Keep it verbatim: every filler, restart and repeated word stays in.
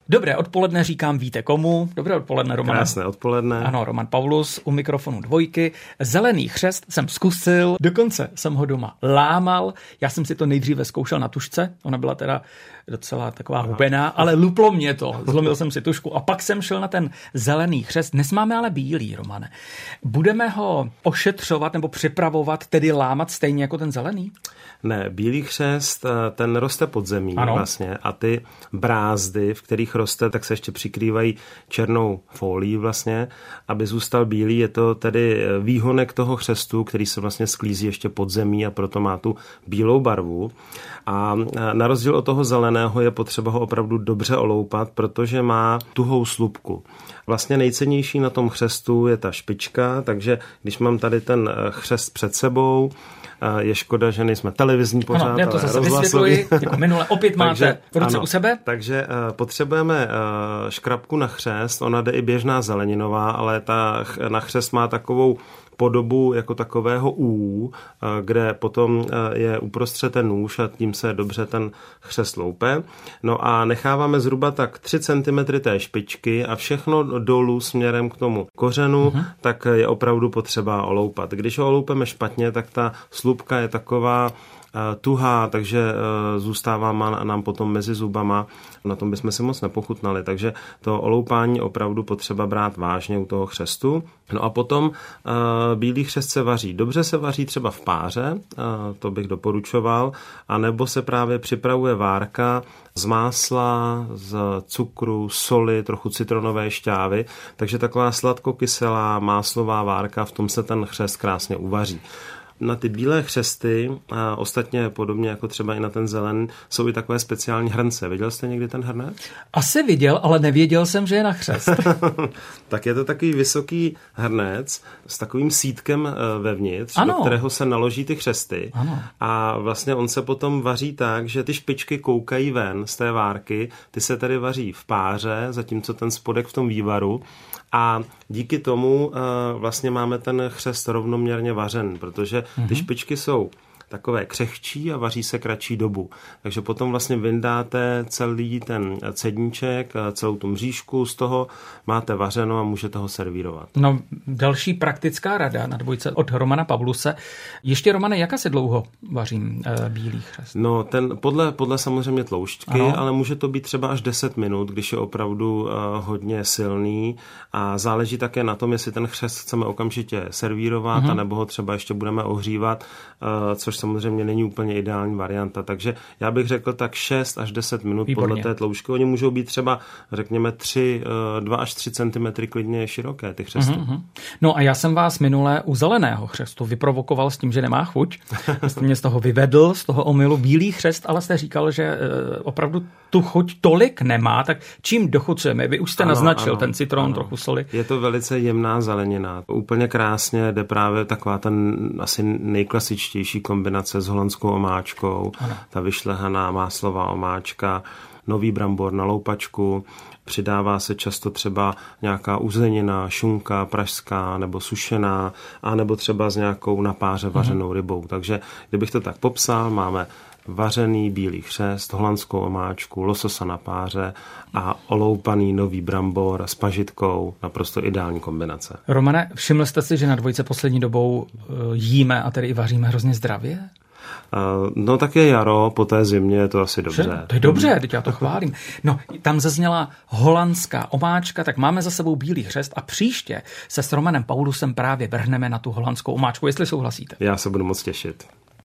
Dobré odpoledne říkám víte komu. Dobré odpoledne, Romane. Krásné odpoledne. Ano, Roman Paulus u mikrofonu Dvojky. Zelený chřest jsem zkusil, dokonce jsem ho doma lámal. Já jsem si to nejdříve zkoušel na tušce, ona byla teda docela taková hubená, ale luplo mě to. Zlomil jsem si tušku a pak jsem šel na ten zelený chřest. Dnes máme ale bílý, Romane. Budeme ho ošetřovat nebo připravovat, tedy lámat stejně jako ten zelený? Ne, bílý chřest, ten roste pod zemí ano. vlastně a ty brázdy, v kterých roste, tak se ještě přikrývají černou fólií vlastně, aby zůstal bílý. Je to tedy výhonek toho chřestu, který se vlastně sklízí ještě pod zemí a proto má tu bílou barvu. A na rozdíl od toho zeleného je potřeba ho opravdu dobře oloupat, protože má tuhou slupku. Vlastně nejcennější na tom chřestu je ta špička, takže když mám tady ten chřest před sebou, je škoda, že nejsme televizní pořád, ano, já to zase vysvětluji, jako minule opět máte takže, v ruce ano, u sebe. Takže uh, potřebujeme uh, škrabku na chřest, ona jde i běžná zeleninová, ale ta na chřest má takovou podobu jako takového U, kde potom je uprostřed ten nůž a tím se dobře ten chřest loupe. No a necháváme zhruba tak tři centimetry té špičky a všechno dolů směrem k tomu kořenu, uh-huh. tak je opravdu potřeba oloupat. Když ho oloupeme špatně, tak ta slupka je taková tuhá, takže zůstává nám potom mezi zubama. Na tom bychom si moc nepochutnali, takže to oloupání opravdu potřeba brát vážně u toho chřestu. No a potom bílý chřest se vaří. Dobře se vaří třeba v páře, to bych doporučoval, anebo se právě připravuje várka z másla, z cukru, soli, trochu citronové šťávy, takže taková sladkokyselá máslová várka, v tom se ten chřest krásně uvaří. Na ty bílé chřesty, a ostatně podobně jako třeba i na ten zelený, jsou i takové speciální hrnce. Viděl jste někdy ten hrnec? Asi viděl, ale nevěděl jsem, že je na chřest. Tak je to takový vysoký hrnec s takovým sítkem vevnitř, ano. do kterého se naloží ty křesty. Ano. A vlastně on se potom vaří tak, že ty špičky koukají ven z té várky, ty se tedy vaří v páře, zatímco ten spodek v tom vývaru. A díky tomu uh, vlastně máme ten chřest rovnoměrně vařen, protože ty mm-hmm. špičky jsou takové křehčí a vaří se kratší dobu. Takže potom vlastně vyndáte celý ten cedníček, celou tu mřížku z toho, máte vařeno a můžete ho servírovat. No, další praktická rada na Dvojce od Romana Pauluse. Ještě, Romane, jak asi dlouho vařím e, bílý chřest? No, ten podle, podle samozřejmě tloušťky, ano. ale může to být třeba až deset minut, když je opravdu e, hodně silný a záleží také na tom, jestli ten chřest chceme okamžitě servírovat, mhm. anebo ho třeba ještě budeme ohřívat, e, což samozřejmě není úplně ideální varianta, takže já bych řekl tak šest až deset minut Výborně. Podle té tloušťky. Oni můžou být třeba, řekněme, tři, dva až tři centimetry klidně široké, ty křesty. Uh-huh. No a já jsem vás minule u zeleného chřestu vyprovokoval s tím, že nemá chuť. Jste mě z toho vyvedl, z toho omylu bílý chřest, ale jste říkal, že opravdu tu chuť tolik nemá, tak čím dochucujeme? Vy už jste ano, naznačil ano, ten citron, ano. trochu soli. Je to velice jemná zelenina. Úplně krásně jde právě taková ten asi nejklasičtější kombinace s holandskou omáčkou, ano. ta vyšlehaná máslová omáčka, nový brambor na loupačku, přidává se často třeba nějaká uzenina, šunka pražská nebo sušená, anebo třeba s nějakou na páře vařenou rybou. Takže kdybych to tak popsal, máme vařený bílý chřest, holandskou omáčku, lososa na páře a oloupaný nový brambor s pažitkou. Naprosto ideální kombinace. Romane, všiml jste si, že na Dvojce poslední dobou jíme a tedy i vaříme hrozně zdravě? Uh, no tak je jaro, po té zimě je to asi dobře. Že? To je dobře, teď já to chválím. No, tam zazněla holandská omáčka, tak máme za sebou bílý chřest a příště se s Romanem Paulusem právě vrhneme na tu holandskou omáčku, jestli souhlasíte. Já se budu moc těšit.